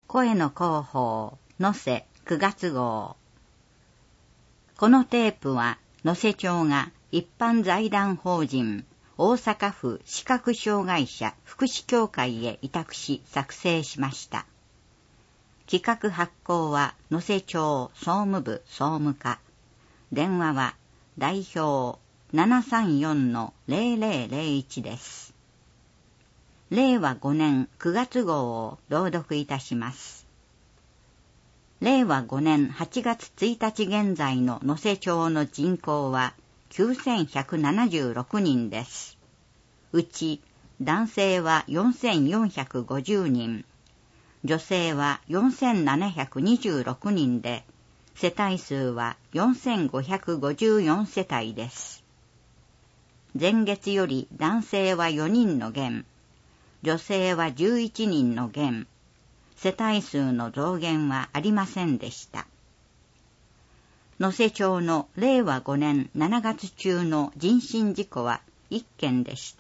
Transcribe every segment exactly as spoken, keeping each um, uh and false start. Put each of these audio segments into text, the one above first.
声の広報、能勢くがつ号。このテープは、能勢町が一般財団法人、大阪府視覚障害者福祉協会へ委託し作成しました。企画発行は能勢町総務部総務課。電話は代表 ななさんよんのゼロゼロゼロいち です。れいわごねんくがつ号を朗読いたします。れいわごねんはちがつついたち現在の能勢町の人口はきゅうせんひゃくななじゅうろくにんです。うち男性はよんせんよんひゃくごじゅうにん、女性はよんせんななひゃくにじゅうろくにんで、世帯数はよんせんごひゃくごじゅうよん世帯です。前月より男性はよにんの減、女性はじゅういちにんの減、世帯数の増減はありませんでした。能勢町のれいわごねんしちがつ中の人身事故はいっけんでした。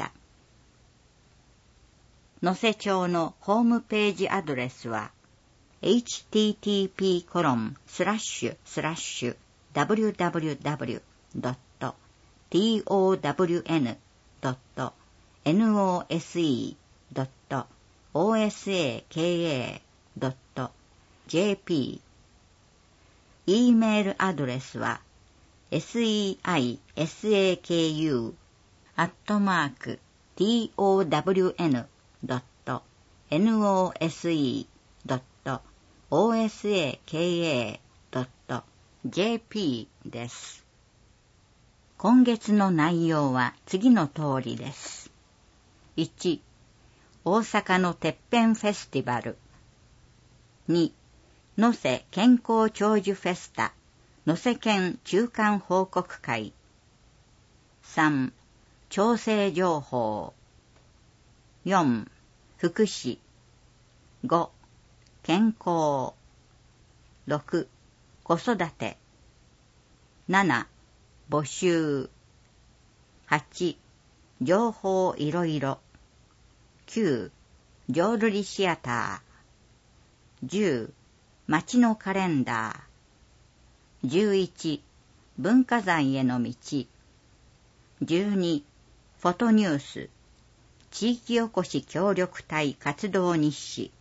能勢町のホームページアドレスは エイチティーティーピーコロンスラッシュスラッシュダブリューダブリューダブリュードットトウンドットノセドットオーエスエーケーエードットジェーピー。E メールアドレスは セイサク アットマーク トウンドットノセドットオーエスエーケーエードットジェーピー です。今月の内容は次の通りです。いち、大阪のてっぺんフェスティバル。に、能勢健康長寿フェスタ、能勢県中間報告会。さん、調整情報。よん、福祉。ご、健康。ろく、子育て。なな、募集。はち、情報いろいろ。きゅう、浄瑠璃シアター。じゅう、街のカレンダー。じゅういち、文化財への道。じゅうに、フォトニュース。地域おこし協力隊活動日誌。